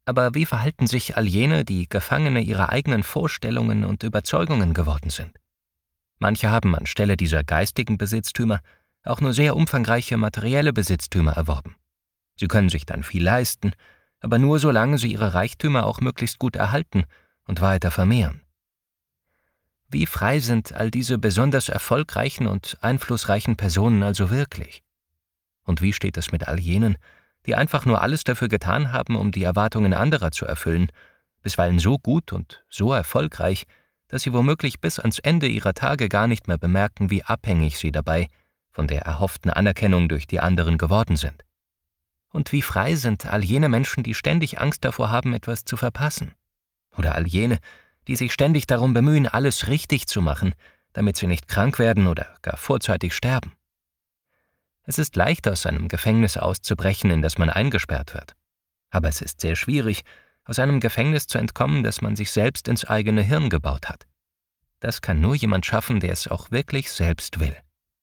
Aber wie verhalten sich all jene, die Gefangene ihrer eigenen Vorstellungen und Überzeugungen geworden sind? Manche haben anstelle dieser geistigen Besitztümer auch nur sehr umfangreiche materielle Besitztümer erworben. Sie können sich dann viel leisten, aber nur solange sie ihre Reichtümer auch möglichst gut erhalten und weiter vermehren. Wie frei sind all diese besonders erfolgreichen und einflussreichen Personen also wirklich? Und wie steht es mit all jenen, die einfach nur alles dafür getan haben, um die Erwartungen anderer zu erfüllen, bisweilen so gut und so erfolgreich, dass sie womöglich bis ans Ende ihrer Tage gar nicht mehr bemerken, wie abhängig sie dabei von der erhofften Anerkennung durch die anderen geworden sind? Und wie frei sind all jene Menschen, die ständig Angst davor haben, etwas zu verpassen? Oder all jene, die sich ständig darum bemühen, alles richtig zu machen, damit sie nicht krank werden oder gar vorzeitig sterben? Es ist leicht, aus einem Gefängnis auszubrechen, in das man eingesperrt wird. Aber es ist sehr schwierig, aus einem Gefängnis zu entkommen, das man sich selbst ins eigene Hirn gebaut hat. Das kann nur jemand schaffen, der es auch wirklich selbst will.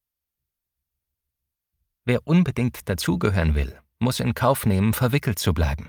Wer unbedingt dazugehören will, muss in Kauf nehmen, verwickelt zu bleiben.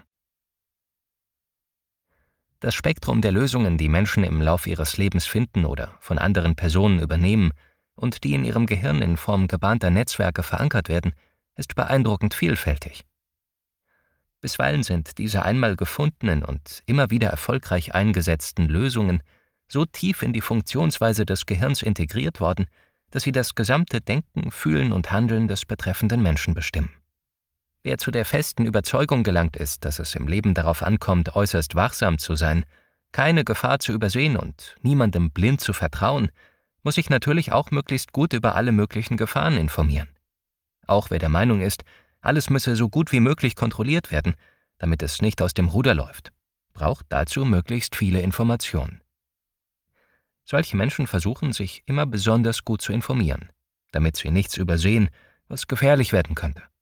Das Spektrum der Lösungen, die Menschen im Lauf ihres Lebens finden oder von anderen Personen übernehmen und die in ihrem Gehirn in Form gebahnter Netzwerke verankert werden, ist beeindruckend vielfältig. Bisweilen sind diese einmal gefundenen und immer wieder erfolgreich eingesetzten Lösungen so tief in die Funktionsweise des Gehirns integriert worden, dass sie das gesamte Denken, Fühlen und Handeln des betreffenden Menschen bestimmen. Wer zu der festen Überzeugung gelangt ist, dass es im Leben darauf ankommt, äußerst wachsam zu sein, keine Gefahr zu übersehen und niemandem blind zu vertrauen, muss sich natürlich auch möglichst gut über alle möglichen Gefahren informieren. Auch wer der Meinung ist, alles müsse so gut wie möglich kontrolliert werden, damit es nicht aus dem Ruder läuft, braucht dazu möglichst viele Informationen. Solche Menschen versuchen, sich immer besonders gut zu informieren, damit sie nichts übersehen, was gefährlich werden könnte.